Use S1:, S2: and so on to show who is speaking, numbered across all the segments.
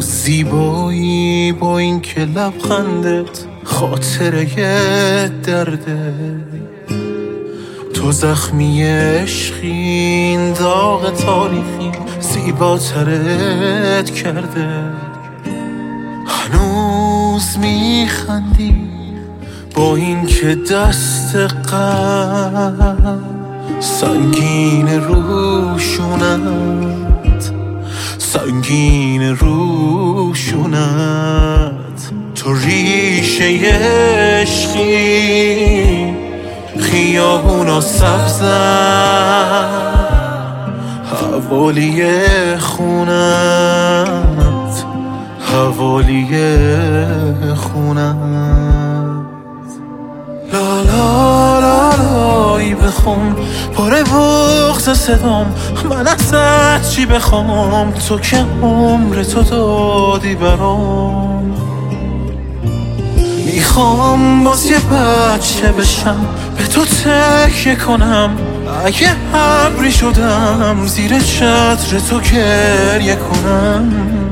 S1: زیبایی با این که لبخندت خاطره درده، تو زخمی عشقی این داغ تاریخی زیباترت کرده. هنوز میخندی با این که دست غم سنگین روشونت، سنگین روشونت. تو ریشه عشقی خیابونا سبزن، حوالی خونت، حوالی خونت. لا لا لا لایی بخون پاره بغض صدام، من ازت چی بخوام تو که عمر تو دادی برام. میخوام باز یه بچه بشم به تو تکیه کنم، اگه ابری شدم زیر چتر تو گریه کنم.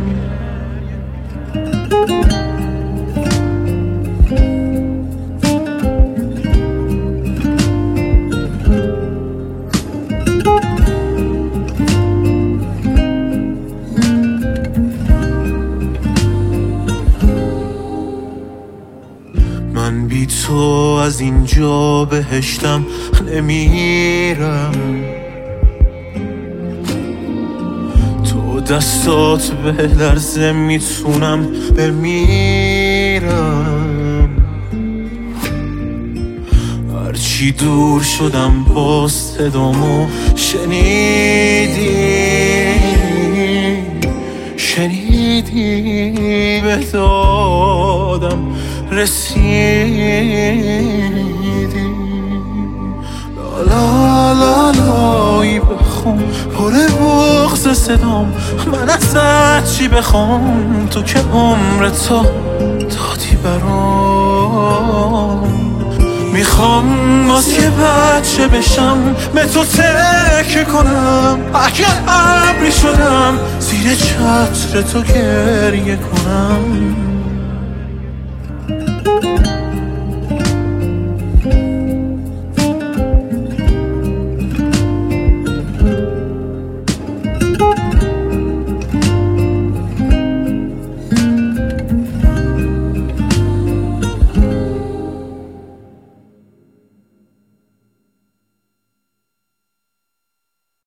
S1: من بی تو از اینجا بهشتم نمیرم، تو دستات به لرزه میتونم بمیرم. هرچی دور شدم باز صدامو شنیدی به دادم رسیدی. لا لا لایی بخون پره بغض صدام، من ازت چی بخوام تو که عمر تو دادی برام. میخوام باز یه بچه بشم به تو تکیه کنم، اگه ابری شدم زیر چتر تو گریه کنم.